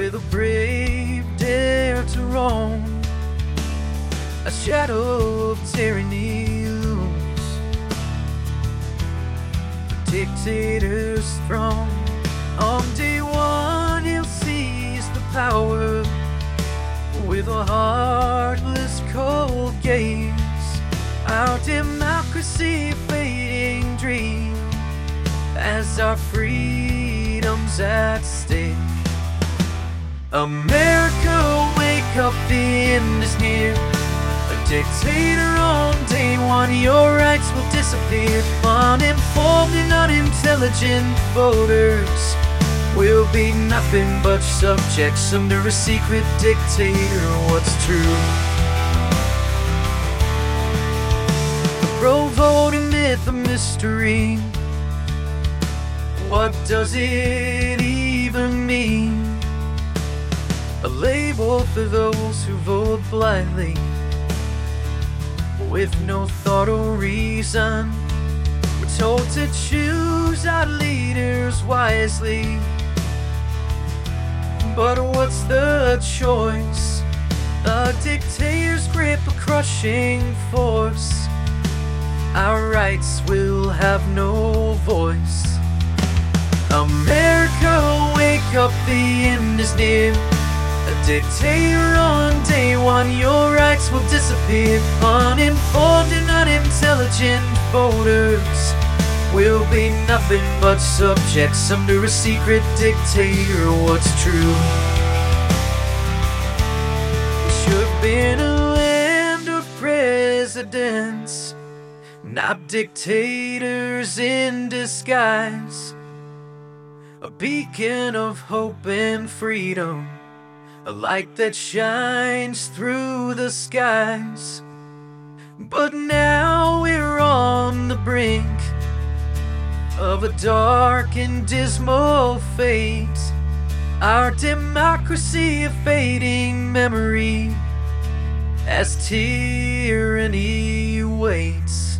where the brave dare to roam. A shadow of tyranny looms. The dictator's throne. On day one he'll seize the power with a heartless cold gaze. Our democracy fading dream as our freedom's at stake. America, wake up, the end is near. A dictator on day one, your rights will disappear. Uninformed and unintelligent voters will be nothing but subjects under a secret dictator. What's true? The pro-voting myth, a mystery. What does it even mean? A label for those who vote blindly, with no thought or reason. We're told to choose our leaders wisely, but what's the choice? A dictator's grip, a crushing force. Our rights will have no voice. America, wake up, the end is near. A dictator on day one, your rights will disappear. Uninformed and unintelligent voters will be nothing but subjects under a secret dictator. What's true? We should have been a land of presidents, not dictators in disguise. A beacon of hope and freedom, a light that shines through the skies. But now we're on the brink of a dark and dismal fate. Our democracy a fading memory as tyranny waits.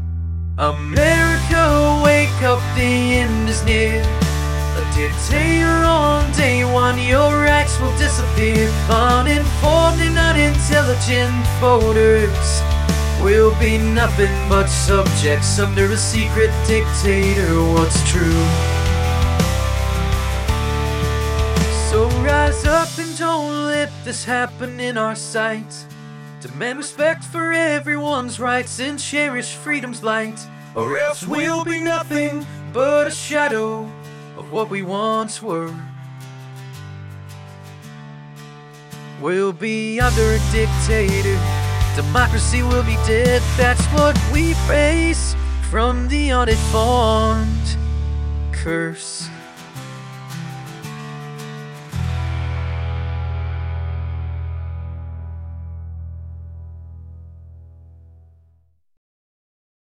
America, wake up, the end is near. A dictator on day one, your rights will disappear. Uninformed and unintelligent voters will be nothing but subjects under a secret dictator. What's true? So rise up and don't let this happen in our sight. Demand respect for everyone's rights and cherish freedom's light, or else we'll be nothing but a shadow of what we once were. We'll be under a dictator. Democracy will be dead. That's what we face from the uninformed curse.